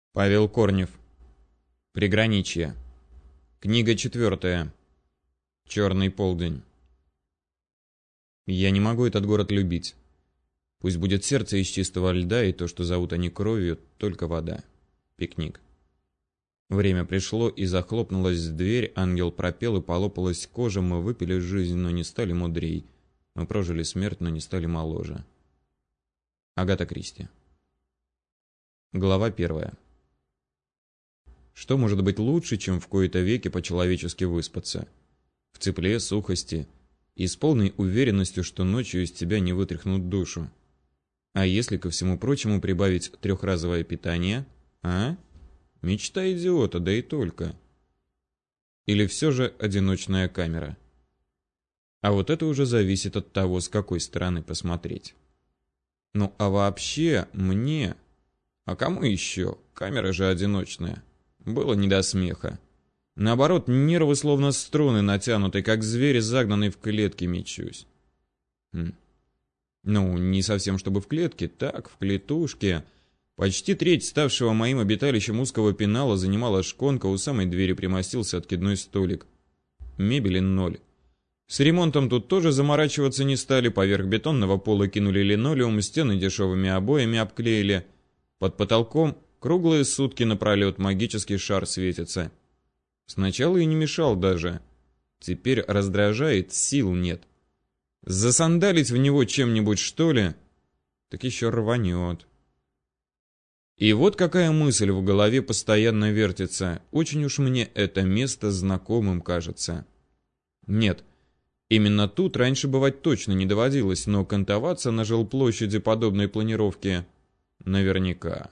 Павел Корнев. Приграничье. Книга 4. Черный полдень. Я не могу этот город любить. Пусть будет сердце из чистого льда, и то, что зовут они кровью, только вода. Пикник. Время пришло, и захлопнулась дверь, ангел пропел, и полопалась кожа. Мы выпили жизнь, но не стали мудрей. Мы прожили смерть, но не стали моложе. Агата Кристи. Глава 1. Что может быть лучше, чем в кои-то веки по-человечески выспаться? В тепле, сухости и с полной уверенностью, что ночью из тебя не вытряхнут душу. А если ко всему прочему прибавить трехразовое питание, а? Мечта идиота, да и только. Или все же одиночная камера? А вот это уже зависит от того, с какой стороны посмотреть. Ну а вообще мне... А кому еще? Камера же одиночная. Было не до смеха. Наоборот, нервы словно струны натянуты, как зверь, загнанный в клетке, мечусь. Ну, не совсем чтобы в клетке, так, в клетушке. Почти треть ставшего моим обиталищем узкого пенала занимала шконка, у самой двери примостился откидной столик. Мебели 0. С ремонтом тут тоже заморачиваться не стали, поверх бетонного пола кинули линолеум, стены дешевыми обоями обклеили. Под потолком круглые сутки напролет магический шар светится. Сначала и не мешал даже. Теперь раздражает, сил нет. Засандалить в него чем-нибудь, что ли? Так еще рванет. И вот какая мысль в голове постоянно вертится. Очень уж мне это место знакомым кажется. Нет, именно тут раньше бывать точно не доводилось, но кантоваться на жилплощади подобной планировки наверняка.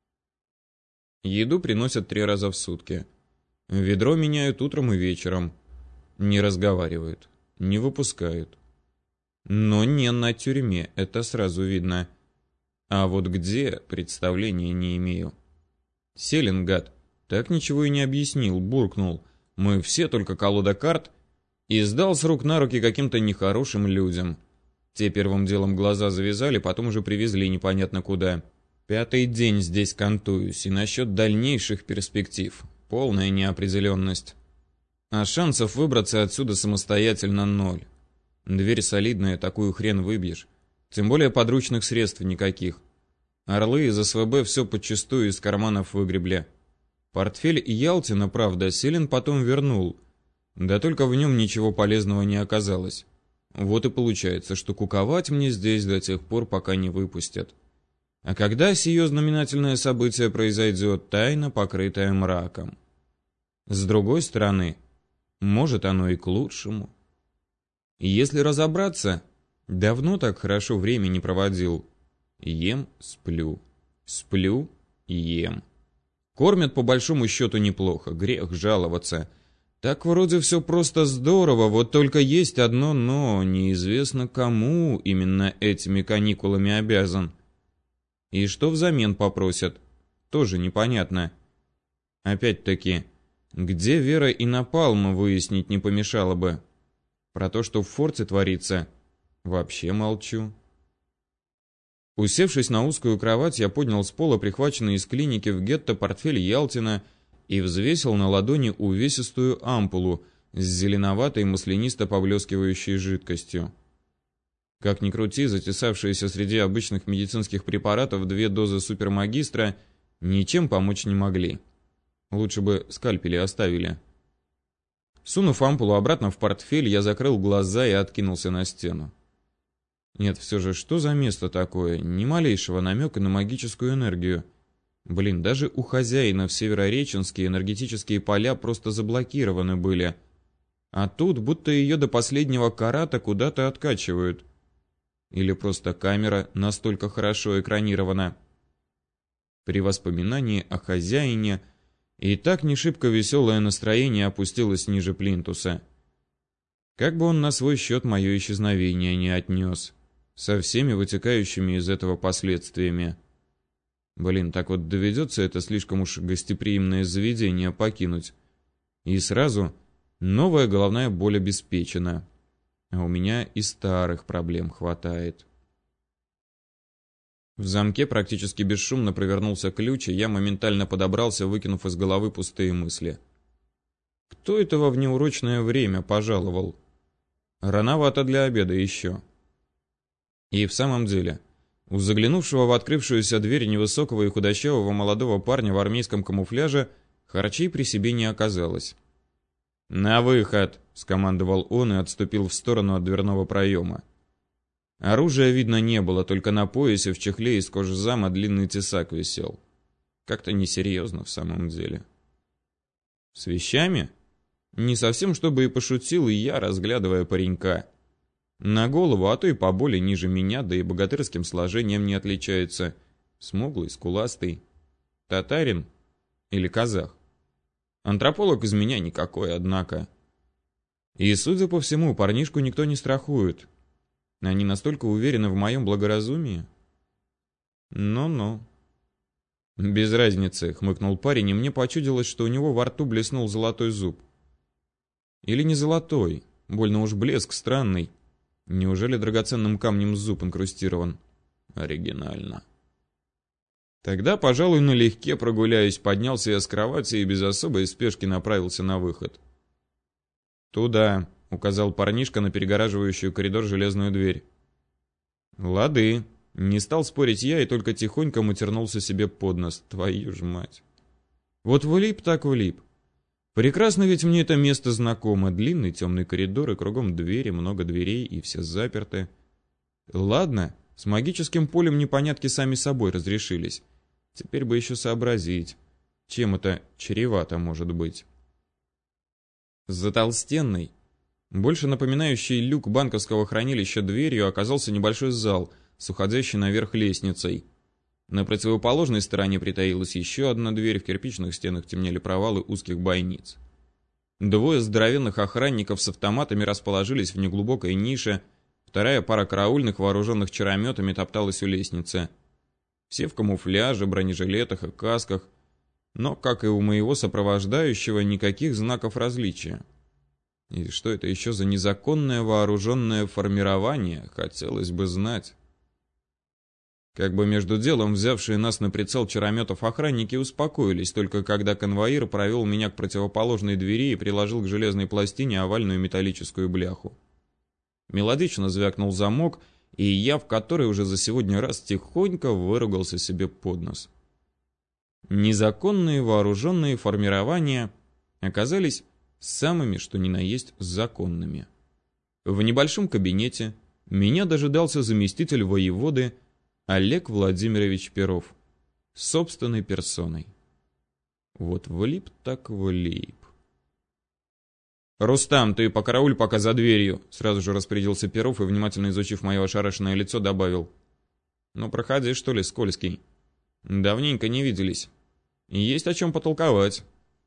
Еду приносят 3 раза в сутки. Ведро меняют утром и вечером. Не разговаривают, не выпускают. Но не на тюрьме, это сразу видно. А вот где, представления не имею. Селин, гад, так ничего и не объяснил, буркнул. Мы все только колода карт, и сдал с рук на руки каким-то нехорошим людям. Те первым делом глаза завязали, потом уже привезли непонятно куда. 5-й день здесь кантуюсь, и насчет дальнейших перспектив полная неопределенность. А шансов выбраться отсюда самостоятельно 0. Дверь солидная, такую хрен выбьешь. Тем более подручных средств никаких. Орлы из СВБ все подчистую из карманов выгребли. Портфель Ялтина, правда, Селин потом вернул. Да только в нем ничего полезного не оказалось. Вот и получается, что куковать мне здесь до тех пор, пока не выпустят. А когда сие знаменательное событие произойдет, тайна, покрытая мраком. С другой стороны, может оно и к лучшему. Если разобраться, давно так хорошо время не проводил. Ем, сплю, сплю, ем. Кормят по большому счету неплохо, грех жаловаться. Так вроде все просто здорово, вот только есть одно но, неизвестно кому именно этими каникулами обязан. И что взамен попросят, тоже непонятно. Опять-таки, где Вера и Напалма, выяснить не помешало бы. Про то, что в форте творится, вообще молчу. Усевшись на узкую кровать, я поднял с пола прихваченный из клиники в гетто портфель Ялтина и взвесил на ладони увесистую ампулу с зеленоватой маслянисто поблескивающей жидкостью. Как ни крути, затесавшиеся среди обычных медицинских препаратов 2 дозы супермагистра ничем помочь не могли. Лучше бы скальпели оставили. Сунув ампулу обратно в портфель, я закрыл глаза и откинулся на стену. Нет, все же, что за место такое? Ни малейшего намека на магическую энергию. Блин, даже у хозяина в Северореченске энергетические поля просто заблокированы были. А тут будто ее до последнего карата куда-то откачивают. Или просто камера настолько хорошо экранирована. При воспоминании о хозяине и так не шибко веселое настроение опустилось ниже плинтуса. Как бы он на свой счет мое исчезновение не отнес, со всеми вытекающими из этого последствиями. Блин, так вот доведется это слишком уж гостеприимное заведение покинуть. И сразу новая головная боль обеспечена. А у меня и старых проблем хватает. В замке практически бесшумно провернулся ключ, и я моментально подобрался, выкинув из головы пустые мысли. Кто это во внеурочное время пожаловал? Рановато для обеда еще. И в самом деле, у заглянувшего в открывшуюся дверь невысокого и худощавого молодого парня в армейском камуфляже харчей при себе не оказалось. «На выход!» — скомандовал он и отступил в сторону от дверного проема. Оружия видно не было, только на поясе в чехле из кожзама длинный тесак висел. Как-то несерьезно в самом деле. С вещами? Не совсем, чтобы и пошутил и я, разглядывая паренька. На голову, а то и поболее ниже меня, да и богатырским сложением не отличается. Смуглый, скуластый. Татарин или казах? Антрополог из меня никакой, однако. И, судя по всему, парнишку никто не страхует. Они настолько уверены в моем благоразумии? Ну-ну. Без разницы, хмыкнул парень, и мне почудилось, что у него во рту блеснул золотой зуб. Или не золотой, больно уж блеск странный. Неужели драгоценным камнем зуб инкрустирован? Оригинально. Тогда, пожалуй, налегке прогуляюсь, поднялся я с кровати и без особой спешки направился на выход. «Туда», — указал парнишка на перегораживающую коридор железную дверь. «Лады», — не стал спорить я и только тихонько матернулся себе под нос. Твою ж мать. Вот влип так влип. Прекрасно ведь мне это место знакомо. Длинный темный коридор и кругом двери, много дверей и все заперты. Ладно, с магическим полем непонятки сами собой разрешились. Теперь бы еще сообразить, чем это чревато может быть. За толстенной, больше напоминающей люк банковского хранилища дверью, оказался небольшой зал с уходящей наверх лестницей. На противоположной стороне притаилась еще одна дверь, в кирпичных стенах темнели провалы узких бойниц. Двое здоровенных охранников с автоматами расположились в неглубокой нише, вторая пара караульных, вооруженных чарометами, топталась у лестницы. Все в камуфляже, бронежилетах и касках, но, как и у моего сопровождающего, никаких знаков различия. И что это еще за незаконное вооруженное формирование, хотелось бы знать. Как бы между делом взявшие нас на прицел чарометов охранники успокоились, только когда конвоир провел меня к противоположной двери и приложил к железной пластине овальную металлическую бляху. Мелодично звякнул замок, и я в который уже за сегодня раз тихонько выругался себе под нос. Незаконные вооруженные формирования оказались самыми, что ни на есть, законными. В небольшом кабинете меня дожидался заместитель воеводы Олег Владимирович Перов, собственной персоной. Вот влип так влип. «Рустам, ты покарауль пока за дверью», — сразу же распорядился Перов и, внимательно изучив мое ошарашенное лицо, добавил. «Ну, проходи, что ли, скользкий. Давненько не виделись. Есть о чем потолковать».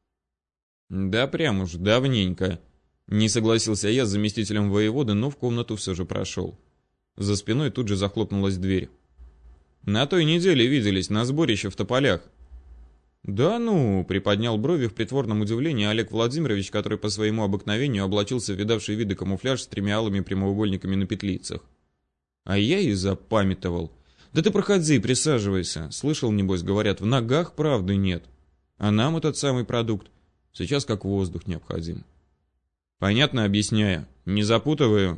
«Да прям уж давненько», — не согласился я с заместителем воеводы, но в комнату все же прошел. За спиной тут же захлопнулась дверь. «На той неделе виделись, на сборище в Тополях». «Да ну», — приподнял брови в притворном удивлении Олег Владимирович, который по своему обыкновению облачился в видавший виды камуфляж с 3 алыми прямоугольниками на петлицах. «А я и запамятовал. Да ты проходи, присаживайся. Слышал, небось, говорят, в ногах правды нет. А нам этот самый продукт сейчас как воздух необходим». «Понятно, объясняю. Не запутываю?»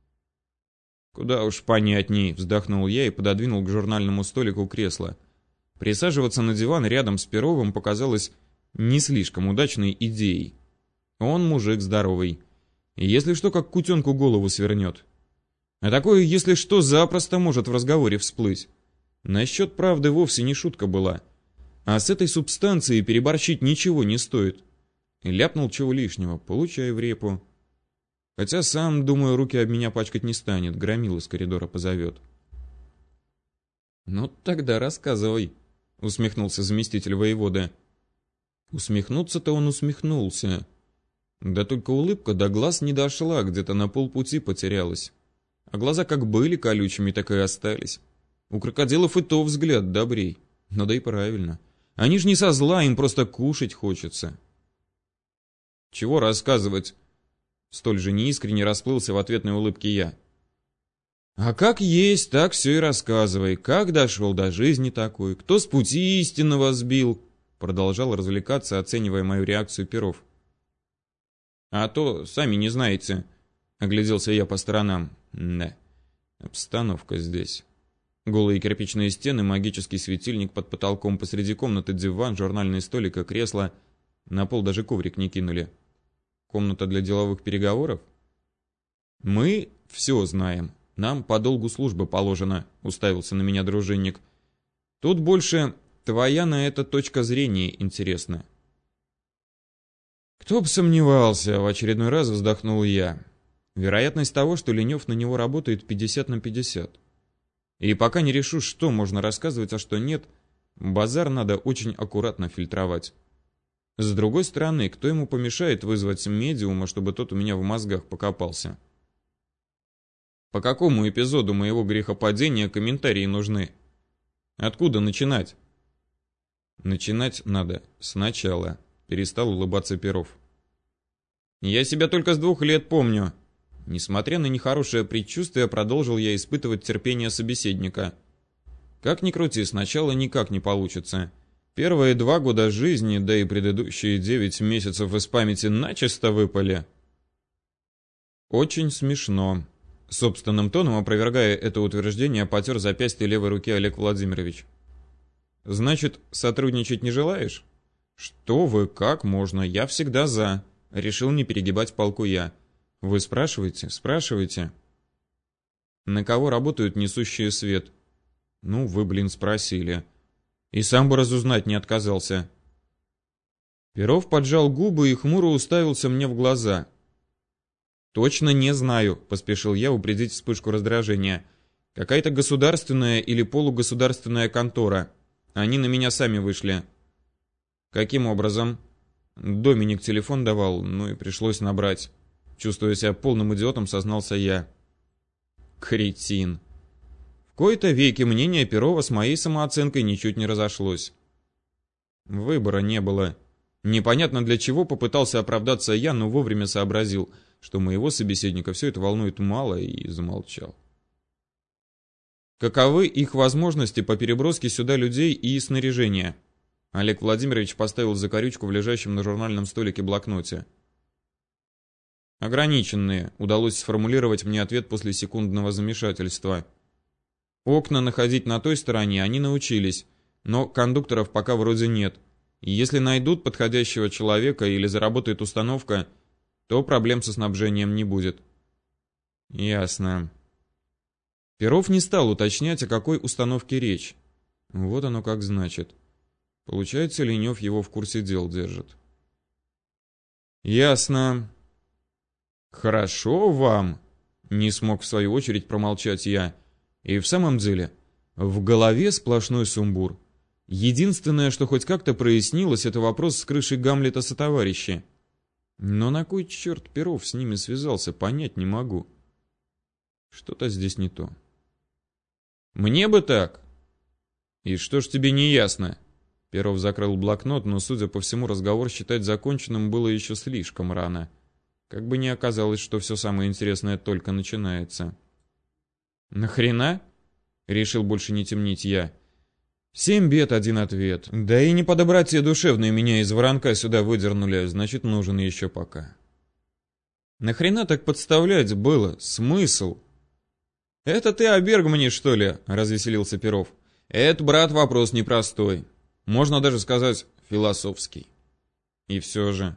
«Куда уж понятней», — вздохнул я и пододвинул к журнальному столику кресло. Присаживаться на диван рядом с Перовым показалось не слишком удачной идеей. Он мужик здоровый. Если что, как кутенку голову свернет. А такое, если что, запросто может в разговоре всплыть. Насчет правды вовсе не шутка была. А с этой субстанцией переборщить ничего не стоит. И ляпнул чего лишнего, получай в репу. Хотя сам, думаю, руки об меня пачкать не станет, громил из коридора позовет. «Ну тогда рассказывай», — усмехнулся заместитель воеводы. Усмехнуться-то он усмехнулся. Да только улыбка до глаз не дошла, где-то на полпути потерялась. А глаза как были колючими, так и остались. У крокодилов и то взгляд добрей. Ну да и правильно. Они ж не со зла, им просто кушать хочется. «Чего рассказывать?» Столь же неискренне расплылся в ответной улыбке я. А как есть, так все и рассказывай. Как дошел до жизни такой, кто с пути истинного сбил? Продолжал развлекаться, оценивая мою реакцию Перов. А то сами не знаете. Огляделся я по сторонам. Да, обстановка здесь. Голые кирпичные стены, магический светильник под потолком, посреди комнаты диван, журнальный столик и кресло. На пол даже коврик не кинули. Комната для деловых переговоров? Мы все знаем. Нам по долгу службы положено, уставился на меня дружинник. Тут больше твоя на это точка зрения интересна. Кто бы сомневался, в очередной раз вздохнул я. Вероятность того, что Ленев на него работает, 50/50. И пока не решу, что можно рассказывать, а что нет, базар надо очень аккуратно фильтровать. С другой стороны, кто ему помешает вызвать медиума, чтобы тот у меня в мозгах покопался? По какому эпизоду моего грехопадения комментарии нужны? Откуда начинать? Начинать надо сначала, перестал улыбаться Перов. Я себя только с 2 лет помню. Несмотря на нехорошее предчувствие, продолжил я испытывать терпение собеседника. Как ни крути, сначала никак не получится. Первые 2 года жизни, да и предыдущие 9 месяцев из памяти начисто выпали. Очень смешно. Собственным тоном, опровергая это утверждение, потер запястье левой руки Олег Владимирович. Значит, сотрудничать не желаешь? Что вы, как можно? Я всегда за. Решил не перегибать палку я. Вы спрашиваете? Спрашивайте. На кого работают несущие свет? Ну, вы, блин, спросили. И сам бы разузнать не отказался. Перов поджал губы и хмуро уставился мне в глаза. Точно не знаю, поспешил я упредить вспышку раздражения. Какая-то государственная или полугосударственная контора. Они на меня сами вышли. Каким образом? Доминик телефон давал, ну и пришлось набрать. Чувствуя себя полным идиотом, сознался я. Кретин. В кои-то веки мнение Перова с моей самооценкой ничуть не разошлось. Выбора не было. Непонятно для чего попытался оправдаться я, но вовремя сообразил, что моего собеседника все это волнует мало, и замолчал. Каковы их возможности по переброске сюда людей и снаряжения? Олег Владимирович поставил закорючку в лежащем на журнальном столике блокноте. Ограниченные, удалось сформулировать мне ответ после секундного замешательства. Окна находить на той стороне они научились, но кондукторов пока вроде нет. И если найдут подходящего человека или заработает установка, то проблем со снабжением не будет. Ясно. Перов не стал уточнять, о какой установке речь. Вот оно как значит. Получается, Ленев его в курсе дел держит. Ясно. Хорошо вам, не смог в свою очередь промолчать я. И в самом деле, в голове сплошной сумбур. Единственное, что хоть как-то прояснилось, это вопрос с крышей Гамлета сотоварищи. Но на кой черт Перов с ними связался, понять не могу. Что-то здесь не то. Мне бы так. И что ж тебе не ясно? Перов закрыл блокнот, но, судя по всему, разговор считать законченным было еще слишком рано. Как бы не оказалось, что все самое интересное только начинается. Нахрена? Решил больше не темнить я. 7 бед, 1 ответ. Да и не по доброте душевной меня из воронка сюда выдернули, значит, нужен еще пока. Нахрена так подставлять было? Смысл? Это ты о Бергмане, что ли? Развеселился Перов. Это, брат, вопрос непростой. Можно даже сказать, философский. И все же.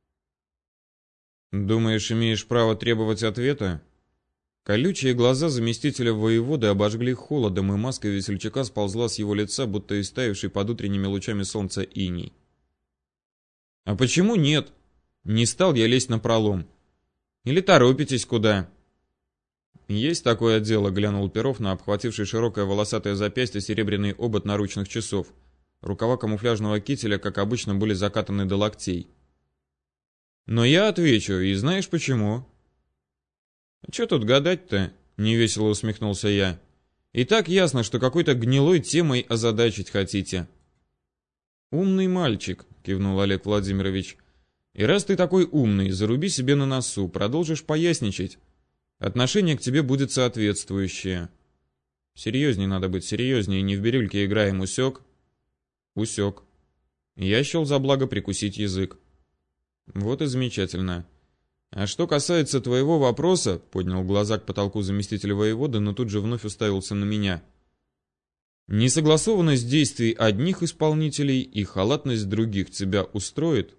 Думаешь, имеешь право требовать ответа? Колючие глаза заместителя воеводы обожгли холодом, и маска весельчака сползла с его лица, будто истаивший под утренними лучами солнца иней. А почему нет? Не стал я лезть напролом. Или торопитесь куда? Есть такое дело, глянул Перов на обхвативший широкое волосатое запястье серебряный обод наручных часов. Рукава камуфляжного кителя, как обычно, были закатаны до локтей. Но я отвечу, и знаешь почему? Че тут гадать-то? Невесело усмехнулся я. И так ясно, что какой-то гнилой темой озадачить хотите. Умный мальчик, кивнул Олег Владимирович. И раз ты такой умный, заруби себе на носу, продолжишь поясничать. отношение к тебе будет соответствующее. Серьезнее надо быть, серьезнее, не в бирюльке играем, усек? Усек. Я счел за благо прикусить язык. Вот и замечательно. А что касается твоего вопроса, поднял глаза к потолку заместитель воеводы, но тут же вновь уставился на меня. Несогласованность действий одних исполнителей и халатность других тебя устроит?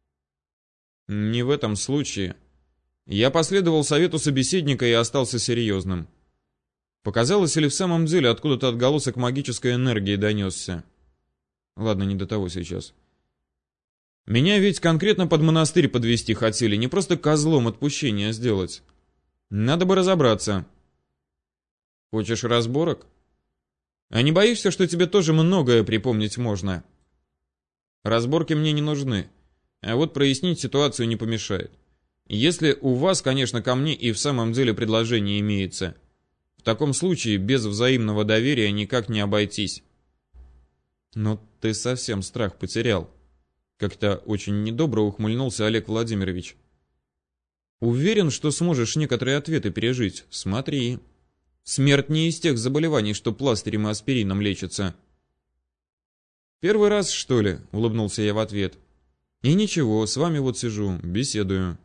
Не в этом случае. Я последовал совету собеседника и остался серьезным. Показалось, или в самом деле откуда-то отголосок магической энергии донесся? Ладно, не до того сейчас. Меня ведь конкретно под монастырь подвести хотели, не просто козлом отпущения сделать. Надо бы разобраться. Хочешь разборок? А не боишься, что тебе тоже многое припомнить можно? Разборки мне не нужны, а вот прояснить ситуацию не помешает. Если у вас, конечно, ко мне и в самом деле предложение имеется, в таком случае без взаимного доверия никак не обойтись. Но ты совсем страх потерял. Как-то очень недобро ухмыльнулся Олег Владимирович. Уверен, что сможешь некоторые ответы пережить. Смотри. Смерть не из тех заболеваний, что пластырем и аспирином лечатся. Первый раз, что ли? Улыбнулся я в ответ. И ничего, с вами вот сижу, беседую.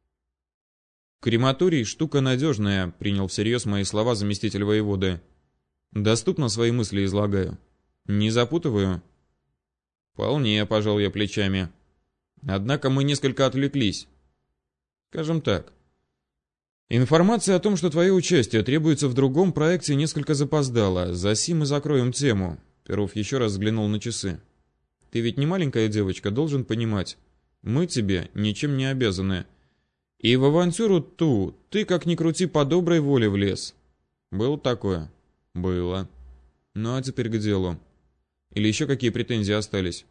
Крематорий штука надежная, принял всерьез мои слова заместитель воеводы. Доступно свои мысли излагаю. Не запутываю? Вполне, пожал я плечами. Однако мы несколько отвлеклись. Скажем так. Информация о том, что твое участие требуется в другом проекте, несколько запоздала. Засим мы закроем тему. Перов еще раз взглянул на часы. Ты ведь не маленькая девочка, должен понимать. Мы тебе ничем не обязаны. И в авантюру ту ты, как ни крути, по доброй воле влез. Было такое? Было. Ну а теперь к делу. Или еще какие претензии остались?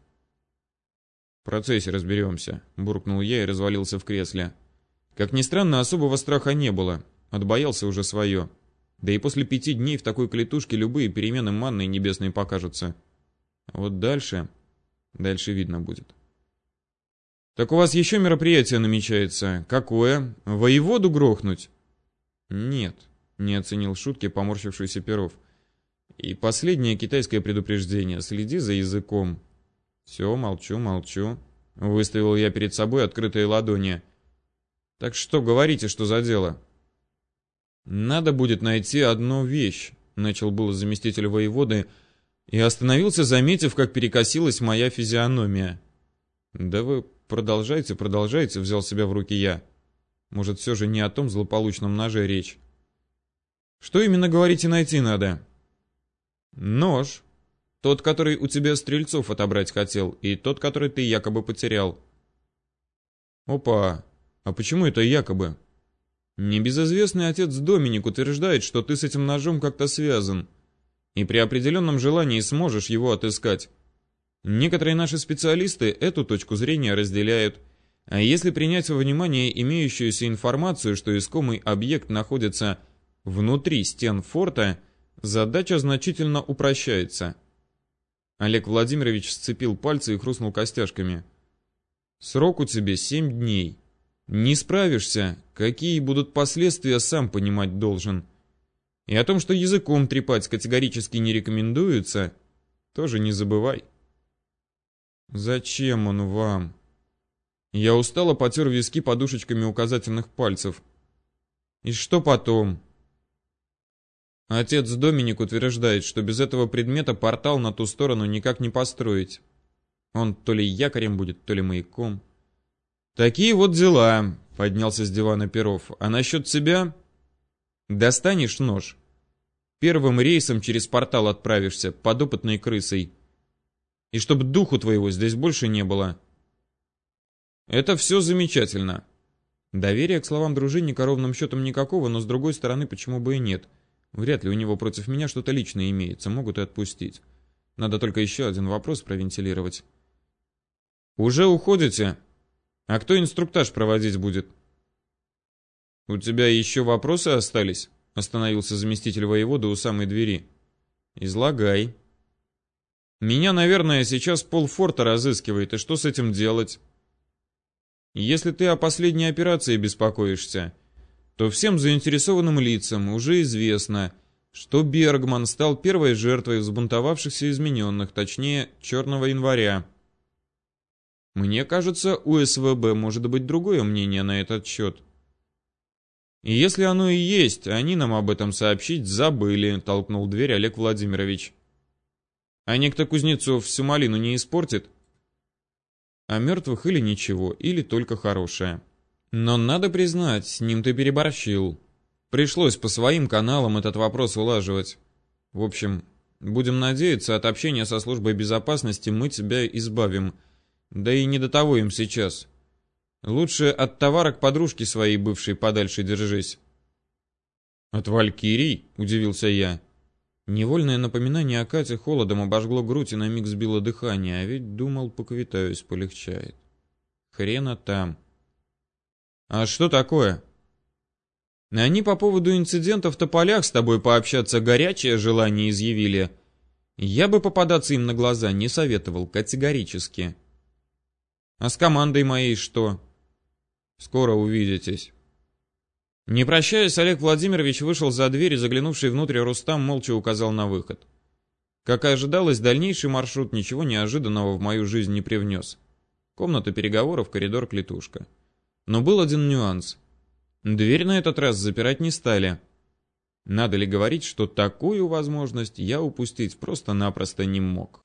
В процессе разберемся, буркнул я и развалился в кресле. Как ни странно, особого страха не было. Отбоялся уже свое. Да и после 5 дней в такой клетушке любые перемены манной небесной покажутся. А вот дальше видно будет. Так у вас еще мероприятие намечается. Какое? Воеводу грохнуть? Нет, не оценил шутки поморщившийся Перов. И последнее китайское предупреждение. Следи за языком. Все, молчу. Выставил я перед собой открытые ладони. Так что, говорите, что за дело? Надо будет найти одну вещь, начал было заместитель воеводы и остановился, заметив, как перекосилась моя физиономия. Да вы продолжайте, взял себя в руки я. Может, все же не о том злополучном ноже речь. Что именно, говорите, найти надо? Нож. Тот, который у тебя Стрельцов отобрать хотел, и тот, который ты якобы потерял. Опа, а почему это якобы? Небезызвестный отец Доминик утверждает, что ты с этим ножом как-то связан, и при определенном желании сможешь его отыскать. Некоторые наши специалисты эту точку зрения разделяют, а если принять во внимание имеющуюся информацию, что искомый объект находится внутри стен форта, задача значительно упрощается. Олег Владимирович сцепил пальцы и хрустнул костяшками. Срок у тебя 7 дней. Не справишься, какие будут последствия, сам понимать должен. И о том, что языком трепать категорически не рекомендуется, тоже не забывай. Зачем он вам? Я устало потер виски подушечками указательных пальцев. И что потом? Отец Доминик утверждает, что без этого предмета портал на ту сторону никак не построить. Он то ли якорем будет, то ли маяком. Такие вот дела, поднялся с дивана Перов. А насчет тебя? Достанешь нож. Первым рейсом через портал отправишься, подопытной крысой. И чтоб духу твоего здесь больше не было. Это все замечательно. Доверия к словам дружинника ровным счетом никакого, но с другой стороны, почему бы и нет? Вряд ли у него против меня что-то личное имеется, могут и отпустить. Надо только еще один вопрос провентилировать. Уже уходите? А кто инструктаж проводить будет? У тебя еще вопросы остались? Остановился заместитель воеводы у самой двери. Излагай. Меня, наверное, сейчас полфорта разыскивает, и что с этим делать? Если ты о последней операции беспокоишься, то всем заинтересованным лицам уже известно, что Бергман стал первой жертвой взбунтовавшихся измененных, точнее, Черного января. Мне кажется, у СВБ может быть другое мнение на этот счет. И если оно и есть, они нам об этом сообщить забыли, толкнул дверь Олег Владимирович. А некто Кузнецов всю малину не испортит? О мертвых или ничего, или только хорошее. Но надо признать, с ним ты переборщил. Пришлось по своим каналам этот вопрос улаживать. В общем, будем надеяться, от общения со службой безопасности мы тебя избавим. Да и не до того им сейчас. Лучше от товарок подружки своей бывшей подальше держись. От Валькирий? Удивился я. Невольное напоминание о Кате холодом обожгло грудь и на миг сбило дыхание, а ведь думал, поквитаюсь, полегчает. Хрена там. А что такое? Они по поводу инцидента в тополях с тобой пообщаться горячее желание изъявили. Я бы попадаться им на глаза не советовал, категорически. А с командой моей что? Скоро увидитесь. Не прощаясь, Олег Владимирович вышел за дверь и, заглянувший внутрь, Рустам молча указал на выход. Как и ожидалось, дальнейший маршрут ничего неожиданного в мою жизнь не привнес. Комната переговоров, коридор, клетушка. Но был один нюанс. Дверь на этот раз запирать не стали. Надо ли говорить, что такую возможность я упустить просто-напросто не мог.